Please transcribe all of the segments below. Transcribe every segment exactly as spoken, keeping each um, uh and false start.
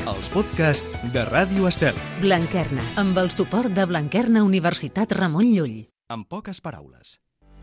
els podcasts de Ràdio Estel. Blanquerna, amb el suport de Blanquerna Universitat Ramon Llull. En poques paraules.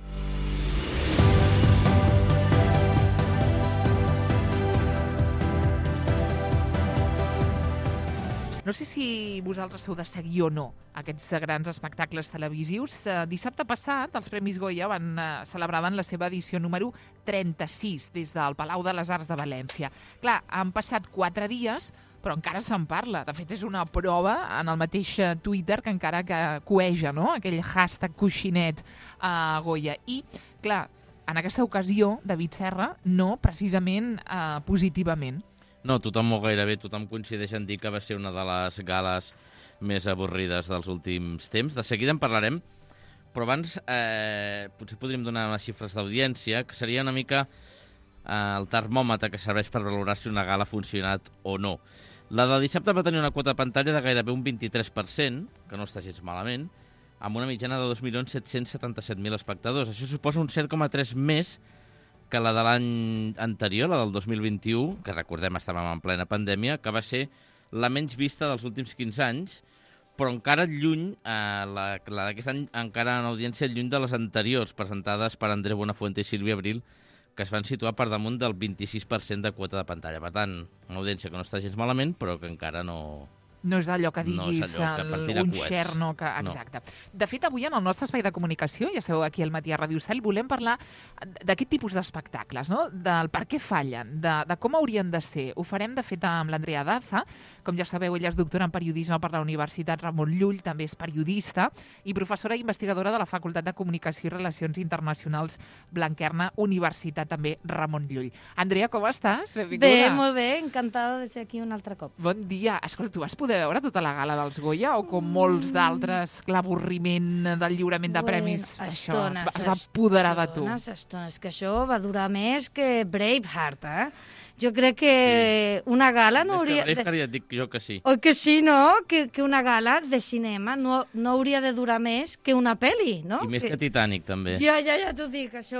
No sé si vosaltres heu de seguir o no aquests grans espectacles televisius. Dissabte passat, els Premis Goya van eh, celebraven la seva edició número trenta-sis des del Palau de les Arts de València. Clar, han passat quatre dies, però encara se'n parla. De fet, és una prova en el mateix Twitter que encara que coeja, no?, aquell hashtag coixinet a Goya. I, clar, en aquesta ocasió, David Serra, no precisament eh, positivament. No, tothom o gairebé tothom coincideix en dir que va ser una de les gales més avorrides dels últims temps. De seguida en parlarem, però abans eh, potser podríem donar unes xifres d'audiència, que seria una mica eh, el termòmetre que serveix per valorar si una gala ha funcionat o no. La de dissabte va tenir una quota de pantalla de gairebé un vint-i-tres per cent, que no està gens malament, amb una mitjana de dos milions set-cents setanta-set mil espectadors. Això suposa un set coma tres més que la de l'any anterior, la del dos mil vint-i-u, que recordem estàvem en plena pandèmia, que va ser la menys vista dels últims quinze anys, però encara lluny, eh, la, la d'aquest any encara en audiència lluny de les anteriors, presentades per Andreu Buenafuente i Sílvia Abril, que es van situar per damunt del vint-i-sis per cent de quota de pantalla. Per tant, una audiència que no està gens malament, però que encara no... No és allò que diguis, no és allò que el, un xerno, que, exacte. No. De fet, avui en el nostre espai de comunicació, ja sabeu, aquí al Matí a Ràdio Estel, volem parlar d'aquest tipus d'espectacles, no?, del per què fallen, de, de com haurien de ser. Ho farem, de fet, amb l'Andrea Daza. Com ja sabeu, ella és doctora en periodisme per la Universitat Ramon Llull, també és periodista i professora i investigadora de la Facultat de Comunicació i Relacions Internacionals Blanquerna, Universitat també Ramon Llull. Andrea, com estàs? Benvinguda. Bé, molt bé, encantada de ser aquí un altre cop. Bon dia. Escolta, tu vas poder veure tota la gala dels Goya o com molts d'altres, l'avorriment del lliurament de premis, bueno, això estones, es va apoderar de tu? Estones, estones, que això va durar més que Braveheart, eh? Jo crec que sí. Una gala no Més hauria... que Braveheart ja et dic jo que sí. O que sí, no? Que, que una gala de cinema no, no hauria de durar més que una pel·li, no? I més que, que Titanic, també. Ja, ja, ja t'ho dic, això...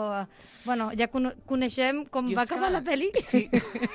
Bueno, ja coneixem com jo va acabar que... la pel·li. Sí.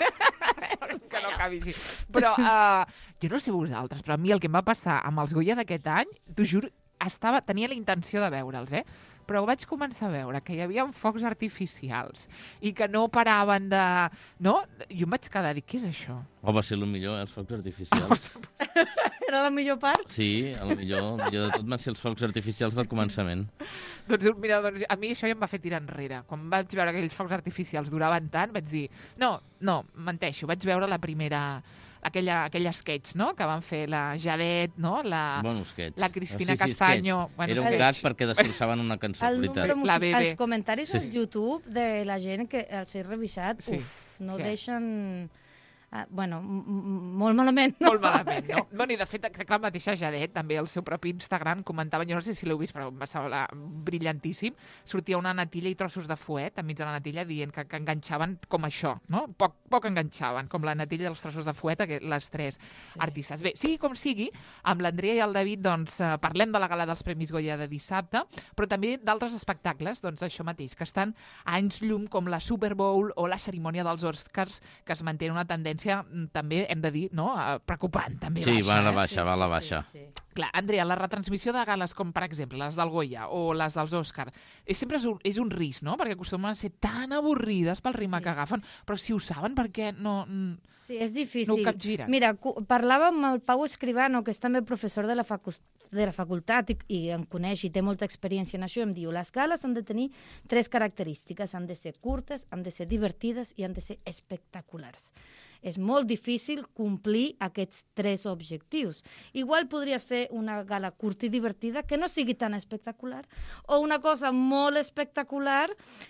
Que no acabi així. Però uh, jo no sé vosaltres, però a mi el que em va passar amb els Goya d'aquest any, t'ho juro, estava, tenia la intenció de veure'ls, eh? Però vaig començar a veure que hi havia focs artificials i que no paraven de... No? Jo em vaig quedar a dir, què és això? Oh, va ser el millor, eh, els focs artificials. Era la millor part? Sí, el millor, el millor de tot van ser els focs artificials del començament. Doncs mira, doncs, a mi això ja em va fer tirar enrere. Quan vaig veure que aquells focs artificials duraven tant, vaig dir, no, no, menteixo, vaig veure la primera... Aquella, aquella sketch, no?, que van fer la Jadet, no?, la, bueno, sketch. la Cristina sí, sí, Castaño... Bueno, era sketch. un gat perquè destrosaven una cançó, el veritat. músic, La B B. Els comentaris Sí. al YouTube de la gent que els he revisat, Sí. uf, no Què? deixen... Ah, bueno, molt malament, no? Molt malament, no? Bueno, i de fet, crec que la mateixa Jadet, també al seu propi Instagram, comentava, jo no sé si l'heu vist, però em va semblar brillantíssim, sortia una natilla i trossos de fuet enmig de la natilla dient que, que enganxaven com això, no? Poc, poc enganxaven, com la natilla i els trossos de fuet, les tres sí. artistes. Bé, sigui com sigui, amb l'Andrea i el David, doncs, parlem de la gala dels Premis Goya de dissabte, però també d'altres espectacles, doncs, això mateix, que estan a anys llum, com la Super Bowl o la cerimònia dels Oscars, que es manté una tendència també, hem de dir, no?, preocupant, també sí, baixa. va a la eh? baixa, va a la baixa. Sí, sí. Clar, Andrea, la retransmissió de gales com, per exemple, les del Goya o les dels Òscar, és sempre és un, és un risc, no?, perquè acostumen a ser tan avorrides pel ritme Sí. que agafen, però si ho saben, per què no... Sí, és difícil. No ho capgiren. Mira, parlava amb el Pau Escribano, que és també professor de la, facu de la facultat i, i em coneix i té molta experiència en això, i em diu, les gales han de tenir tres característiques, han de ser curtes, han de ser divertides i han de ser espectaculars. És molt difícil complir aquests tres objectius. Igual podries fer una gala curta i divertida que no sigui tan espectacular, o una cosa molt espectacular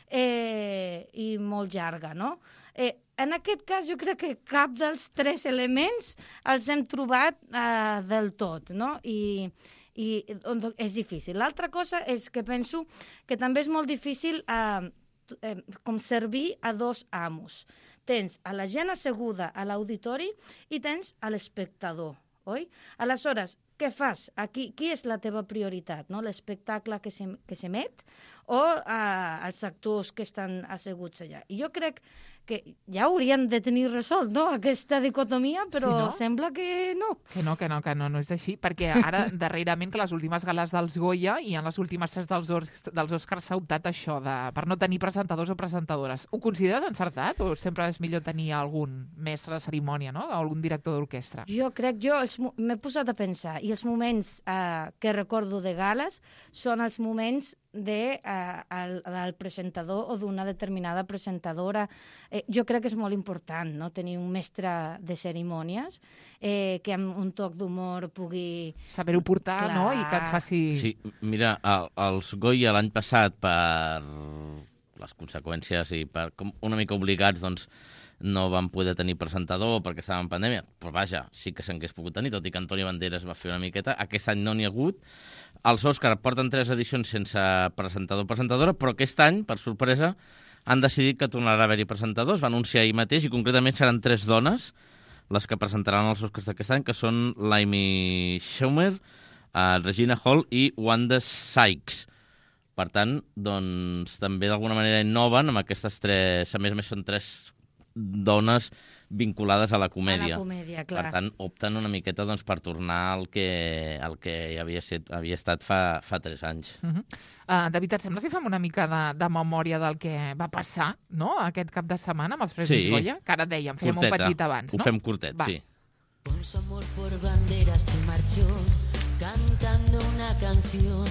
eh, i molt llarga, no? Eh, en aquest cas, jo crec que cap dels tres elements els hem trobat eh, del tot, no? I, i doncs, és difícil. L'altra cosa és que penso que també és molt difícil eh, eh, com servir a dos amos. Tens a la gent asseguda a l'auditori i tens a l'espectador, oi? Aleshores, què fas? Aquí, qui és la teva prioritat? No? L'espectacle que s'emet o uh, els actors que estan asseguts allà? I jo crec que ja haurien de tenir resolt, no?, aquesta dicotomia, però Sí, no? sembla que no. Que no, que no, que no, no és així, perquè ara, darrerament, que les últimes gales dels Goya i en les últimes tres dels, Os- dels Oscars s'ha optat això, de, per no tenir presentadors o presentadores. Ho consideres encertat o sempre és millor tenir algun mestre de cerimònia, no?, o algun director d'orquestra? Jo crec, jo els mo- m'he posat a pensar, i els moments eh, que recordo de gales són els moments de, eh, el, del presentador o d'una determinada presentadora. Eh, jo crec que és molt important, no?, tenir un mestre de cerimònies eh, que amb un toc d'humor pugui... Saber-ho portar, Clar. no?, i que et faci... Sí, mira, el, els Goya l'any passat, per les conseqüències i per com una mica obligats, doncs, no van poder tenir presentador perquè estàvem en pandèmia, però vaja, sí que s'hagués pogut tenir, tot i que Antoni Banderas va fer una miqueta. Aquest any no n'hi ha hagut. Els Òscar porten tres edicions sense presentador o presentadora, però aquest any, per sorpresa, han decidit que tornarà a haver-hi presentadors. Va anunciar ahir mateix, i concretament seran tres dones les que presentaran els Oscars d'aquest any, que són l'Amy Schumer, uh, Regina Hall i Wanda Sykes. Per tant, doncs, també d'alguna manera innoven amb aquestes tres... A més a més, són tres dones vinculades a la comèdia. A la comèdia, clar. Per tant, opten una miqueta doncs, per tornar al que, al que havia, set, havia estat fa, fa tres anys. Uh -huh. uh, David, et sembla si fem una mica de, de memòria del que va passar, no?, aquest cap de setmana amb els Premis Sí. Goya? Que ara dèiem, fèiem Curteta. un petit abans, Ho no? fem curtet, Va. sí. Con su amor por bandera se marchó cantando una canción.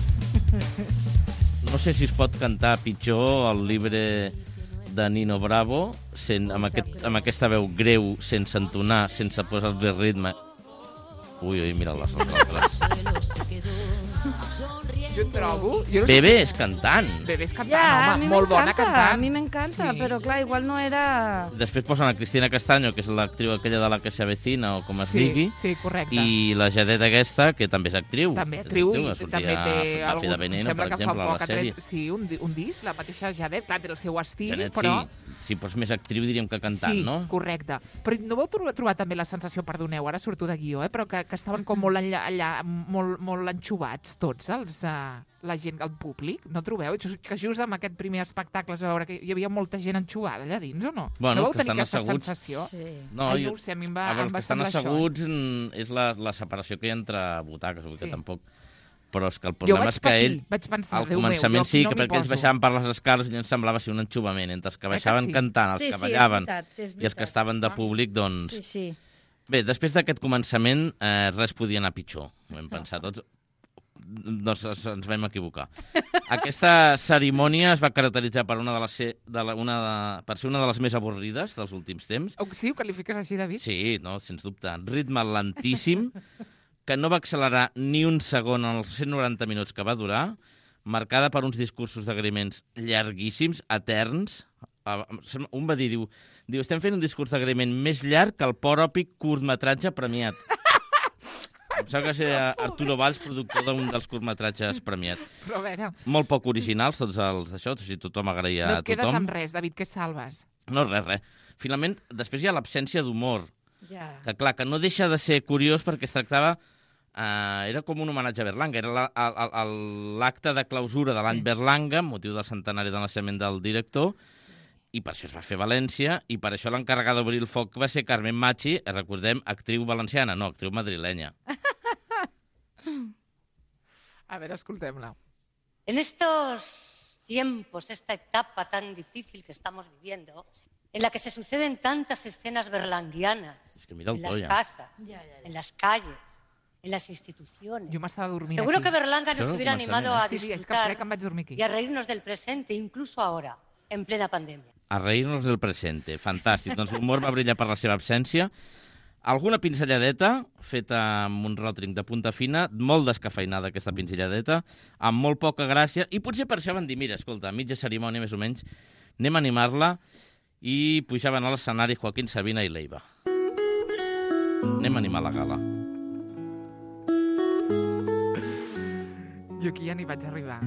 No sé si es pot cantar pitjor el llibre de Nino Bravo, sen, amb, aquest, amb aquesta veu greu, sense entonar, sense posar-li ritme. Ui, ui, mira les nosaltres. Suelo se quedó sonriendo. Jo trobo... Jo no sé Bebé és cantant. si- Bebé és cantant, Ja, a home, mi molt bona m'encanta, cantant. a mi m'encanta, Sí. però clar, igual no era... Després posen a Cristina Castaño, que és l'actriu aquella de la que s'avecina, o com es Sí, digui, sí, correcte. i la Jadet aquesta, que també és actriu. També És actriu, i sortia també té a Buffy algun... de Veneno, sembla per que exemple, fa a poc la ha tret, sèrie. sí, un, di- un disc, la mateixa Jadet, clar, té el seu estil, Janet, però... sí. Si fos més actriu, diríem que cantant, sí, no? correcte. Però no vau trobar, trobar també la sensació, perdoneu, ara surto de guió, eh, però que, que estaven com molt allà, allà molt, molt enxubats tots, els, uh, la gent, el públic, no trobeu? Just- Que just amb aquest primer espectacle es va veure que hi havia molta gent enxubada allà dins, o no? Bueno, no vau que tenir estan aquesta asseguts. sensació? Sí. No, Ai, jo- no ho sé, a mi em va, a veure, em va els que estan semblar això. asseguts mm, és la, la separació que hi ha entre butaques, vull dir Sí. que tampoc... Però és que el Jo problema vaig és que patir, ell, vaig pensar, al Déu meu, començament jo sí, no que m'hi perquè ells poso. baixaven per les escales i ens semblava ser un enxubament, entre els que Eh que baixaven sí? cantant, els Sí, que sí, és ballaven veritat, sí, és i els que veritat. estaven de Ah. públic, doncs... Sí, sí. Bé, després d'aquest començament, eh, res podia anar pitjor, ho vam pensar tots. Doncs ens, ens vam equivocar. Aquesta cerimònia es va caracteritzar per, una de les, ser- de la, una de, per ser una de les més avorrides dels últims temps. Oh, sí, ho qualifiques així, David? Sí, no, sens dubte. Ritme lentíssim, que no va accelerar ni un segon en els cent noranta minuts que va durar, marcada per uns discursos d'agraïments llarguíssims, eterns. Ah, un va dir, diu, diu, estem fent un discurs d'agraïment més llarg que el poròpic curtmetratge premiat. Em sembla que ser Arturo Valls, productor d'un dels curtmetratges premiat. Però a veure, Molt poc originals, tots els d'això, o sigui, tothom agraïa no a et quedes tothom. amb res, David, què salves? No, res, res. Finalment, després hi ha l'absència d'humor. Ja. Que clar, que no deixa de ser curiós perquè es tractava... Uh, era com un homenatge a Berlanga, era la- el- el- l'acte de clausura de l'any Sí. Berlanga, motiu del centenari del naixement del director, i per això es va fer a València, i per això l'encarregada d'obrir el foc va ser Carmen Machi, eh, recordem, actriu valenciana, no, actriu madrilenya. A veure, escoltem-la. En estos tiempos, esta etapa tan difícil que estamos viviendo, en la que se suceden tantas escenas berlanguianas, És que mira el en to las ja. casas, Ja, ja, ja. en las calles, en las instituciones. Jo m'estava dormint Seguro aquí. que Berlanga Això nos és el hubiera començament, animado eh? a Sí, sí, és que disfrutar crec que em vaig dormir aquí. y a reírnos del presente, incluso ahora, en plena pandemia. A reir-nos del presente, fantàstic. Doncs l'humor va brillar per la seva absència. Alguna pinzelladeta, feta amb un ròtring de punta fina, molt descafeinada aquesta pinzelladeta, amb molt poca gràcia, i potser per això van dir, mira, escolta, a mitja cerimònia més o menys, anem a animar-la, i pujaven a l'escenari Joaquín Sabina i Leiva. Anem a animar la gala. Jo aquí ja n'hi vaig arribar.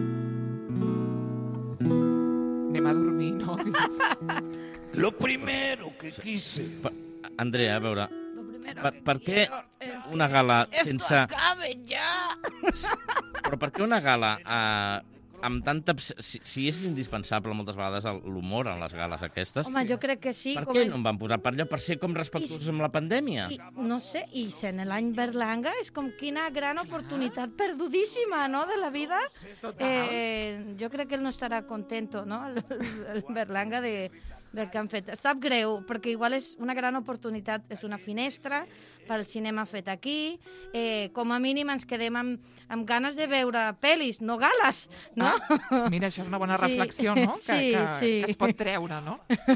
Anem a dormir, no? Lo primero que quise. Pa Andrea, a veure, Lo primero per, que per què una gala sense... acabe ja! Però per què una gala eh, amb tanta... Si, si és indispensable moltes vegades l'humor en les gales aquestes, Home, jo crec que sí. per com què és- no en van posar? Per allò, per ser com respectuosos amb la pandèmia? I, no sé, i sent l'any Berlanga és com quina gran oportunitat perdudíssima, no?, de la vida. Eh, jo crec que ell no estarà contento, no?, el, el Berlanga de, del que han fet. Sap greu, perquè igual és una gran oportunitat, és una finestra pel cinema fet aquí. Eh, com a mínim ens quedem amb, amb ganes de veure pel·lis, no gales, no? Ah, mira, això és una bona Sí. reflexió, no? Que, Sí, que, sí. que es pot treure, no?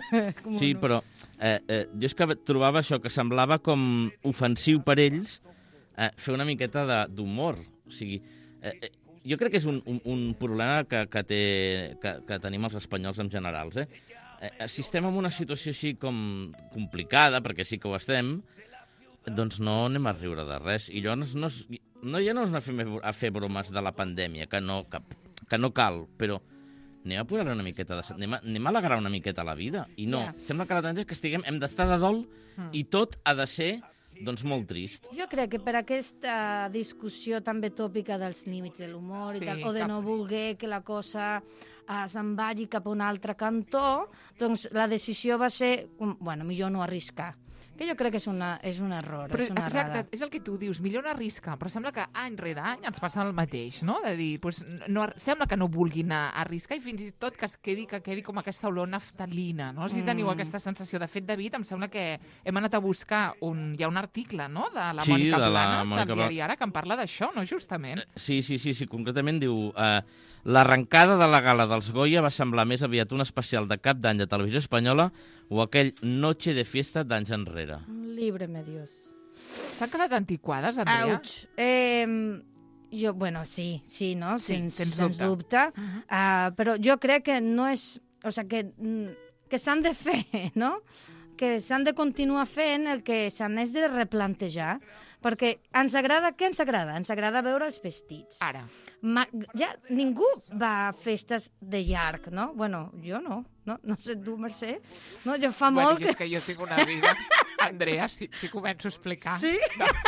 Sí, però eh, eh, jo és que trobava això, que semblava com ofensiu per ells eh, fer una miqueta de- d'humor. O sigui, eh, eh, jo crec que és un, un, un problema que, que, té, que, que tenim els espanyols en generals. Eh? Eh, si estem en una situació així com complicada, perquè sí que ho estem, doncs no anem a riure de res. I llavors no, és, no ja no és anar a fer, a fer bromes de la pandèmia, que no, que, que no cal, però anem a posar una miqueta de... Anem a, anem a alegrar una miqueta la vida. I no, Ja. sembla que la tendència és que estiguem, hem d'estar de dol Mm. i tot ha de ser, doncs, molt trist. Jo crec que per aquesta discussió també tòpica dels límits de l'humor Sí, i tal, o de cap- no voler que la cosa uh, se'n vagi cap a un altre cantó, doncs la decisió va ser, com, bueno, millor no arriscar. Que jo crec que és, una, és un error, Però, és una exacte, errada. és el que tu dius, millor no arrisca, però sembla que any rere any ens passa el mateix, no? De dir, doncs, no, sembla que no vulguin a- arriscar i fins i tot que es quedi, que quedi com aquesta olor naftalina, no? Si teniu Mm. aquesta sensació. De fet, David, em sembla que hem anat a buscar un, hi ha un article, no?, de la Sí, Mònica de la Planas, Mònica del Bla- diari Ara, que en parla d'això, no?, justament. Sí, sí, sí, sí, concretament diu... Eh, l'arrencada de la gala dels Goya va semblar més aviat un especial de cap d'any de Televisió Espanyola o aquell Noche de Fiesta d'anys enrere. Líbreme Dios. S'han quedat antiquades, Andrea? Auch. Eh, jo, bueno, sí, sí, no? Sí, sens, sens sens dubte. dubte. Uh -huh. Uh, però jo crec que no és... O sigui, que, mm, que s'han de fer, no? Que s'han de continuar fent el que s'han és de replantejar, perquè ens agrada... Què ens agrada? Ens agrada veure els vestits. Ara. Ma, ja ningú va a festes de llarg, no? Bueno, jo no, no, no sé tu, Mercè. No, jo fa Bueno, molt i és que jo tinc una vida... Andrea, si, si començo a explicar... Sí?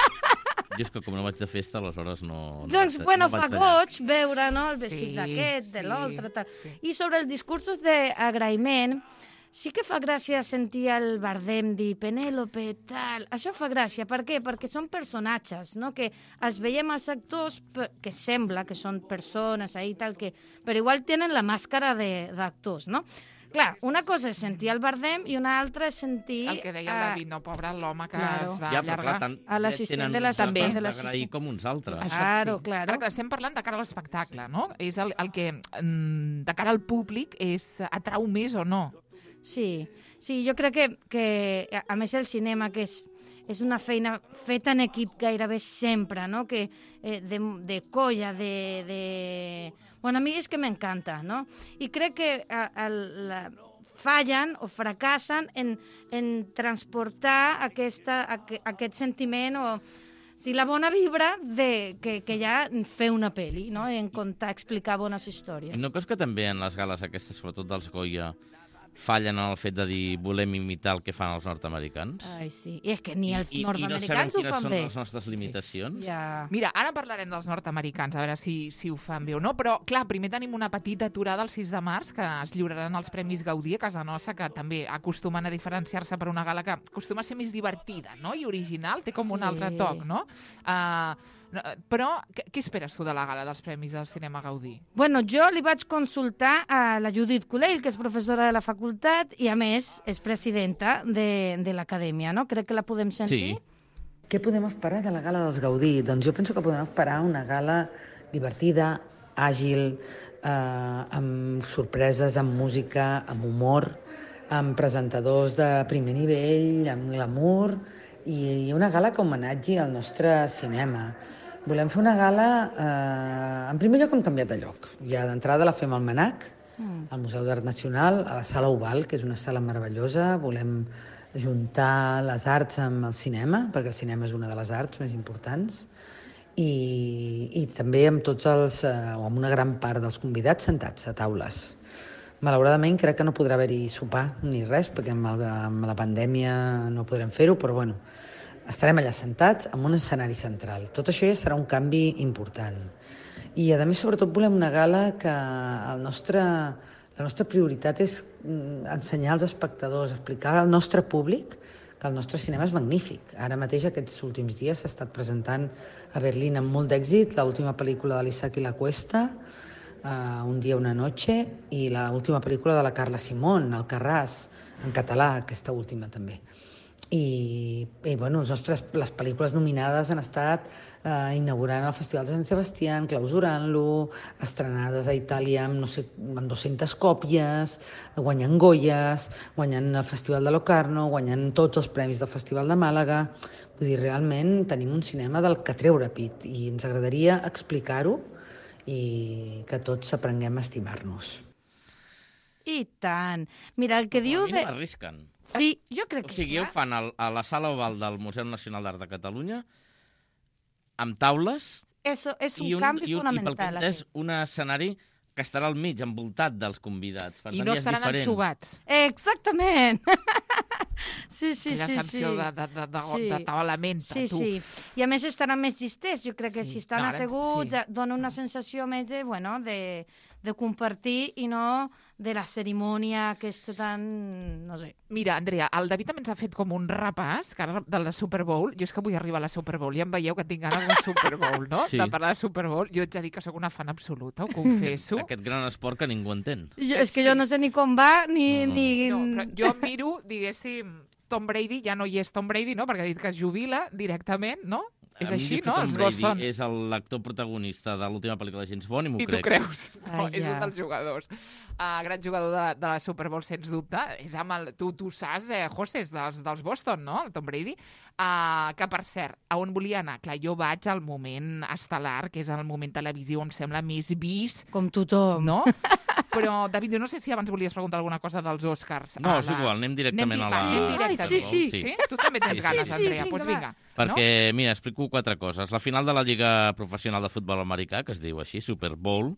Jo és que com no vaig de festa, aleshores no... no Doncs, vaig, bueno, no vaig fa de llarg. goig veure, no?, el vestit Sí, d'aquest, de sí, l'altre, tal. sí. I sobre els discursos d'agraïment, sí que fa gràcia sentir el Bardem dir Penèlope, tal. Això fa gràcia. Per què? Perquè són personatges, no?, que els veiem als actors pe- que sembla que són persones ahí, tal, que... però igual tenen la màscara de- d'actors, no? Clar, una cosa és sentir el Bardem i una altra és sentir... El que deia el eh, David, no, pobre l'home que claro. es va Ja, però allargar. clar, tant, A l'assistent tenen de l'assistent de d'agrair l'assistent. com uns altres. Això Claro, sí. claro. Ara, estem parlant de cara a l'espectacle, no? És el, el que, mm, de cara al públic, és atrau més o no. Sí, sí, jo crec que, que a- a més el cinema, que és, és una feina feta en equip gairebé sempre, no?, que eh, de, de colla, de, de... Bueno, a mi és que m'encanta, no? I crec que a, a, la, fallen o fracassen en, en transportar aquesta, aqu, aquest sentiment o si la bona vibra de, que, que ja fer una pel·li, no?, en contar, explicar bones històries. No creus que també en les gales aquestes, sobretot dels Goya, fallen en el fet de dir volem imitar el que fan els nord-americans? Ai, sí. I és que ni els I, nord-americans i ho no sabem fan quines bé. són les nostres limitacions? Ja. Mira, ara parlarem dels nord-americans, a veure si, si ho fan bé o no, però, clar, primer tenim una petita aturada el sis de març, que es lliuraran els Premis Gaudí a casa nostra, que també acostumen a diferenciar-se per una gala que acostuma a ser més divertida, no?, i original, té com un Sí. altre toc, no? Uh, però, què, què esperes tu de la gala dels Premis del Cinema Gaudí? Bueno, jo li vaig consultar a la Judit Culell, que és professora de la facultat i, a més, és presidenta de, de l'acadèmia, no? Crec que la podem sentir. Sí. Què podem esperar de la gala dels Gaudí? Doncs jo penso que podem esperar una gala divertida, àgil, eh, amb sorpreses, amb música, amb humor, amb presentadors de primer nivell, amb glamour, i una gala que homenatgi al nostre cinema. Volem fer una gala... Eh, en primer lloc hem canviat de lloc. Ja d'entrada la fem al MANAC, Mm. al Museu d'Art Nacional, a la Sala Oval, que és una sala meravellosa. Volem juntar les arts amb el cinema, perquè el cinema és una de les arts més importants, i, i també amb tots els, eh, o amb una gran part dels convidats sentats a taules. Malauradament crec que no podrà haver-hi sopar ni res, perquè amb, el, amb la pandèmia no podrem fer-ho, però bueno, estarem allà sentats amb un escenari central. Tot això ja serà un canvi important. I, a més, sobretot volem una gala que el nostre, la nostra prioritat és ensenyar als espectadors, explicar al nostre públic que el nostre cinema és magnífic. Ara mateix, aquests últims dies, s'ha estat presentant a Berlín amb molt d'èxit l'última pel·lícula de l'Isaac i la Cuesta, uh, Un dia, una noche, i l'última pel·lícula de la Carla Simón, Alcarràs, en català, aquesta última també. I, i bueno, les nostres les pel·lícules nominades han estat eh, inaugurant el Festival de Sant Sebastià, clausurant-lo, estrenades a Itàlia amb, no sé, amb dues-centes còpies, guanyant Goyes, guanyant el Festival de Locarno, guanyant tots els premis del Festival de Màlaga. Vull dir, realment tenim un cinema del que treure pit i ens agradaria explicar-ho i que tots aprenguem a estimar-nos. I tant. Mira, el que diu... A mi de... no arrisquen. Sí, jo crec que... O sigui, ho fan al, a la Sala Oval del Museu Nacional d'Art de Catalunya amb taules Eso és un, i un, canvi i un, fonamental. I pel que és un escenari que estarà al mig, envoltat dels convidats. Per I tant, no ja és estaran diferent. enxubats. Exactament. Sí, sí, Aquella sí. sensació sí. de, de, de, de, Sí. de tabalamenta, Sí, tu. sí. I a més estaran més distès. Jo crec que Sí. si estan No, ara- asseguts sí. dona una sensació més de, bueno, de, de compartir i no de la cerimònia aquesta tan... no sé. Mira, Andrea, el David també ens ha fet com un repàs que ara de la Super Bowl. Jo és que vull arribar a la Super Bowl. Ja em veieu que tinc ganes de Super Bowl, no? Sí. De parlar de Super Bowl. Jo ets a dir que sóc una fan absoluta, ho confesso. Aquest gran esport que ningú entén. Jo, és que jo no sé ni com va, ni... No, no. ni... No, però jo miro, diguéssim, Tom Brady, ja no hi és Tom Brady, no? Perquè ha dit que es jubila directament, no? És A mi així, diu que no? Tom Els Brady Boston. és el- l'actor protagonista de l'última pel·lícula de James Bond i m'ho I tu crec. creus? No, Ai, és ja. un dels jugadors. Uh, gran jugador de, de la Super Bowl, sens dubte. És amb el... Tu, tu saps, eh, José, és dels, dels Boston, no? El Tom Brady. Uh, que, per cert, a on volia anar? Clar, jo vaig al moment estel·lar, que és el moment televisió on sembla més vist, Com tothom. no? Però, David, jo no sé si abans volies preguntar alguna cosa dels Oscars. No, A és igual, anem directament anem, a la... anem directament. Ai, sí, sí. sí. Tu també tens Sí, sí. ganes, Sí, sí, Andrea. vinga, Doncs va. vinga. Perquè, mira, explico quatre coses. La final de la Lliga Professional de Futbol Americà, que es diu així, Super Bowl,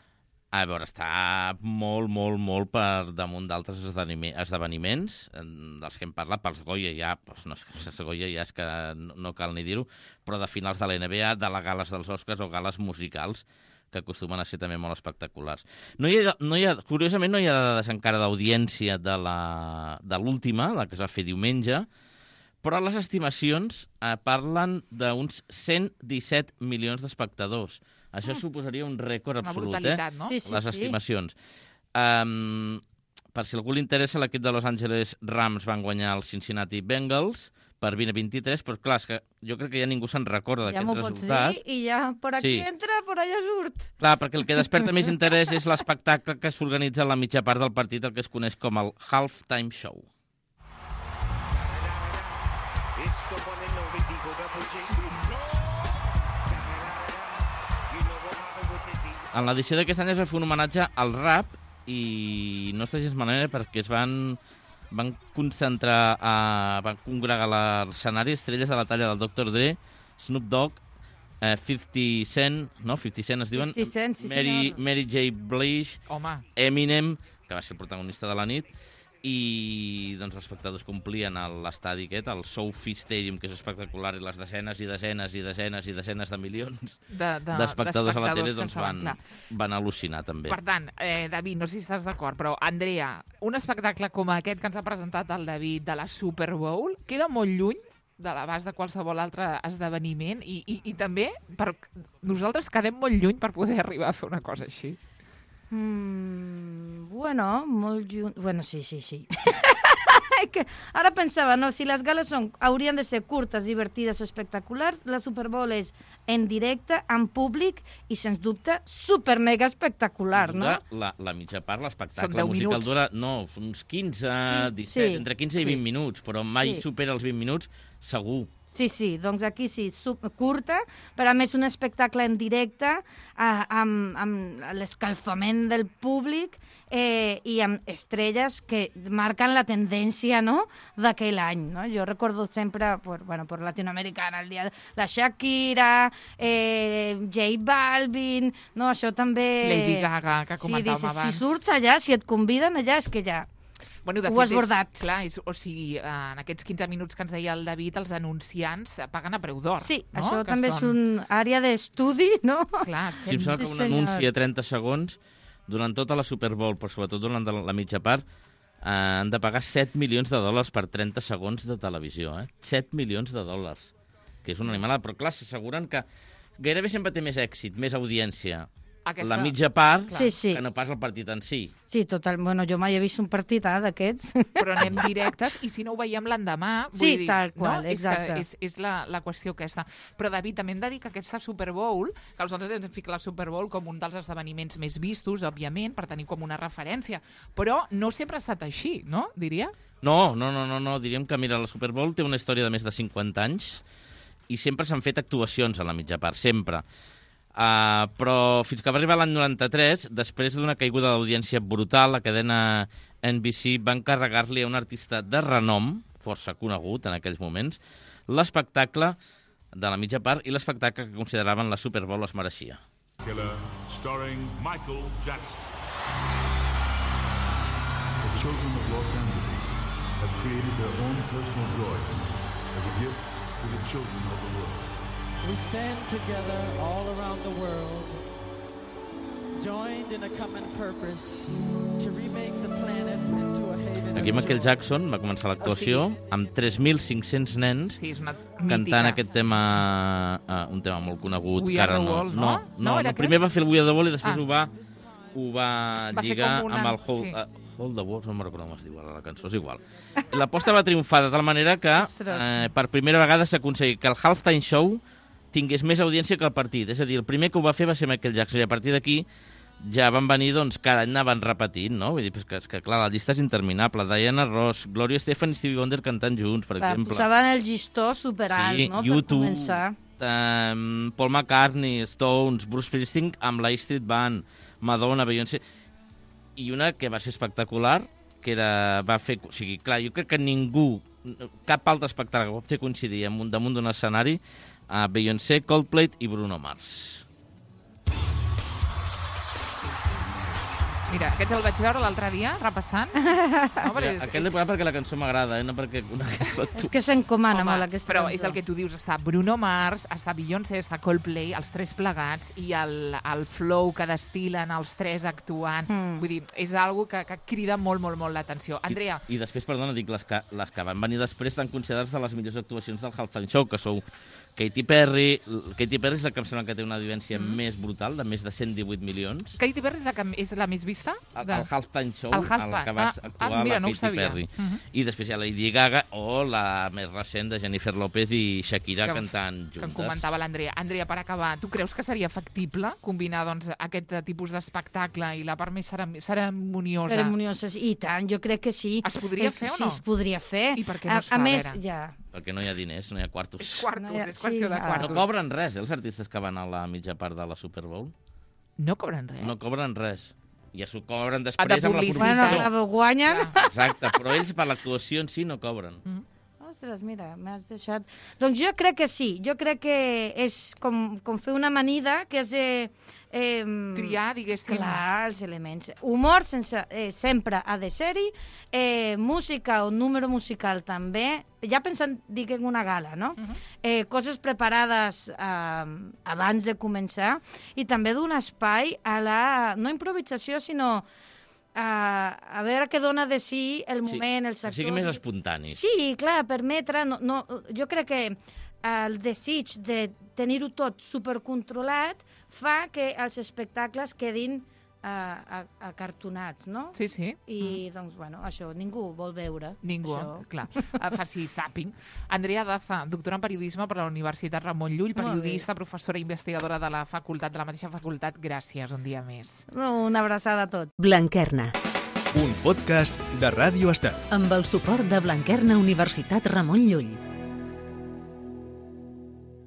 a veure, està molt, molt, molt per damunt d'altres esdenime- esdeveniments, en- dels que hem parlat, pels Goya ja, doncs no, els Goya ja és que no, no cal ni dir-ho, però de finals de la N B A, de les gales dels Oscars o gales musicals, que acostumen a ser també molt espectaculars. No hi ha, no hi ha, curiosament, no hi ha dades encara d'audiència de la- de l'última, la que es va fer diumenge, però les estimacions eh, parlen d'uns cent disset milions d'espectadors. Això Mm. suposaria un rècord Una absolut, brutalitat, eh? no? Sí, sí, les sí. estimacions. Um, per si algú li interessa, l'equip de Los Angeles Rams van guanyar els Cincinnati Bengals per vint a vint-i-tres, però clar, és que jo crec que ja ningú se'n recorda Ja d'aquest m'ho pots resultat. dir i ja por aquí Sí. entra, por allà surt. Clar, perquè el que desperta més interès és l'espectacle que s'organitza a la mitja part del partit, el que es coneix com el Halftime Show. En l'edició d'aquest any es va fer un homenatge al rap i no està gens malament perquè es van, van concentrar, a, van congregar a l'escenari estrelles de la talla del doctor Dre, Snoop Dogg, eh, cinquanta Cent, no? cinquanta Cent es diuen, cinquanta Cent, sí, Mary, senyor. Mary J. Blige, Home, Eminem, que va ser el protagonista de la nit, i doncs els espectadors complien a l'estadi aquest, el Sophie Stadium, que és espectacular, i les desenes i desenes i desenes i desenes de milions de, de, d'espectadors a la tele que doncs en saben, van, clar. van al·lucinar també. Per tant, eh, David, no sé si estàs d'acord, però, Andrea, un espectacle com aquest que ens ha presentat el David de la Super Bowl queda molt lluny de l'abast de qualsevol altre esdeveniment i, i, i també per, nosaltres quedem molt lluny per poder arribar a fer una cosa així. Mm, bueno, molt lluny... Bueno, sí, sí, sí. que ara pensava, no, si les gales són, haurien de ser curtes, divertides o espectaculars, la Super Bowl és en directe, en públic i, sens dubte, super mega espectacular, no? Dura la, la mitja part, Són l'espectacle deu musical minuts. dura, no, són uns quinze, disset, Sí. entre quinze i Sí. vint minuts, però mai Sí. supera els vint minuts, segur. Sí, sí, doncs aquí sí, sub, curta, però a més un espectacle en directe, eh, amb, amb l'escalfament del públic eh, i amb estrelles que marquen la tendència, no?, d'aquell any, no? Jo recordo sempre, por, bueno, por Latinoamericana, el dia de la Shakira, eh, J Balvin, no, això també... Lady Gaga, que Sí, comentàvem dices, abans. si surts allà, si et conviden allà, és que ja... Bueno, de Ho fet, has bordat. És, clar, és, o sigui, en aquests quinze minuts que ens deia el David, els anunciants paguen a preu d'or. Sí, no? això Que també són... és un àrea d'estudi, no? Clar, Sí, em sembla que un anunci a trenta segons, durant tota la Super Bowl, però sobretot durant la mitja part, eh, han de pagar set milions de dòlars per trenta segons de televisió. Eh? set milions de dòlars, que és una animalada. Però clar, s'asseguren que gairebé sempre té més èxit, més audiència, Aquesta... la mitja part Sí, sí. que no pas el partit en si. Sí, total. Bueno, jo mai he vist un partit ah, d'aquests. Però anem directes i si no ho veiem l'endemà... Sí, vull dir, tal qual, no? exacte. És, que és, és la, la qüestió aquesta. Però, David, també hem de dir que aquesta Super Bowl, que nosaltres ens hem ficat la Super Bowl com un dels esdeveniments més vistos, òbviament, per tenir com una referència, però no sempre ha estat així, no? Diria? No, no, no, no, no. Diríem que, mira, la Super Bowl té una història de més de cinquanta anys i sempre s'han fet actuacions a la mitja part, sempre. Uh, però fins que va arribar l'any noranta-tres, després d'una caiguda d'audiència brutal, la cadena N B C va encarregar-li a un artista de renom, força conegut en aquells moments, l'espectacle de la mitja part i l'espectacle que consideraven la Super Bowl es mereixia. Killer, starring Michael Jackson. The children of Los Angeles have created their own personal droids as a gift to the children of the world. We stand together all around the world, joined in a common purpose to remake the planet into a haven. Aquí Michael Jackson va començar l'actuació o sigui, amb tres mil cinc-cents nens sí, cantant aquest tema, uh, un tema molt conegut. We que ara Are the no, World, no? no? No, No, no, era no primer aquest? va fer el We Are the World i després Ah. ho va, ho va, Va fer lligar com una- amb el Hold, sí. uh, Hold the World, no me'n recordo com es diu ara la cançó, és igual. L'aposta va triomfar de tal manera que eh, per primera vegada s'ha aconseguit que el Halftime Show tingués més audiència que el partit. És a dir, el primer que ho va fer va ser Michael Jackson, i a partir d'aquí ja van venir, doncs, cada any anaven repetint, no? Vull dir, pues que, és que, clar, la llista és interminable. Diana Ross, Gloria Estefan i Stevie Wonder cantant junts, per Va, exemple. posaven el llistó superalt, Sí, no?, U per dos, començar. um, Paul McCartney, Stones, Bruce Springsteen amb la E Street Band, Madonna, Beyoncé... I una que va ser espectacular, que era, va fer... O sigui, clar, jo crec que ningú, cap altre espectacle que va fer coincidir amb un, damunt d'un escenari a Beyoncé, Coldplay i Bruno Mars. Mira, aquest el vaig veure l'altre dia, repassant. No, Mira, aquest l'he posat perquè la cançó m'agrada, eh? No perquè una És que s'encomana Home, molt aquesta però cançó. és el que tu dius, està Bruno Mars, està Beyoncé, està Coldplay, els tres plegats, i el, el flow que destil·len els tres actuant. Mm. Vull dir, és algo que, que crida molt, molt, molt l'atenció. Andrea. I, I després, perdona, dic, les que, les que van venir després estan considerades de les millors actuacions del Halftime Show, que sou Katy Perry. Katy Perry és la que em sembla que té una audiència mm. més brutal, de més de cent divuit milions. Katy Perry és la, que és la més vista? El, De... el Halftime Show, el el Halftime. que va ah, actuar ah, mira, la no Katy sabia. Perry. Uh -huh. I després hi ha Lady Gaga o la més recent de Jennifer López i Shakira que, cantant juntes. Que em comentava l'Andrea. Andrea, per acabar, tu creus que seria factible combinar doncs, aquest tipus d'espectacle i la part més cerem ceremoniosa? Ceremoniosa, i tant, jo crec que sí. Es podria fer o no? Sí, es podria fer. I per què no es a, fa, a a més, veure? ja... Perquè no hi ha diners, no hi ha quartos. És quartos, No hi ha- és qüestió sí, de ah. quartos. No cobren res, eh, els artistes que van a la mitja part de la Super Bowl. No cobren res? No cobren res. Ja s'ho cobren Ah, després de amb la publicitat. publicitat. Bueno, guanyen. Exacte, però ells per l'actuació en si no cobren. Mm. Ostres, mira, m'has deixat... Doncs jo crec que sí, jo crec que és com, com fer una amanida, que és... Eh, eh, Triar, diguéssim. Clar, els elements. Humor sense, eh, sempre ha de ser-hi, eh, música o número musical també, ja pensant, dic, en una gala, no? Uh -huh. eh, coses preparades eh, abans de començar i també d'un espai a la, no improvisació, sinó a, a veure què dona de si el moment, sí, els actors... que sigui més espontani. Sí, clar, permetre... No, no, jo crec que el desig de tenir-ho tot supercontrolat fa que els espectacles quedin uh, acartonats, no? Sí, sí. I, mm. doncs, bueno, això, ningú vol veure. Ningú, això. clar. Uh, faci zapping. Andrea Daza, doctora en periodisme per la Universitat Ramon Llull, periodista, professora i investigadora de la facultat, de la mateixa facultat. Gràcies, un dia més. Una abraçada a tot. Blanquerna. Un podcast de Ràdio Estel. Amb el suport de Blanquerna Universitat Ramon Llull.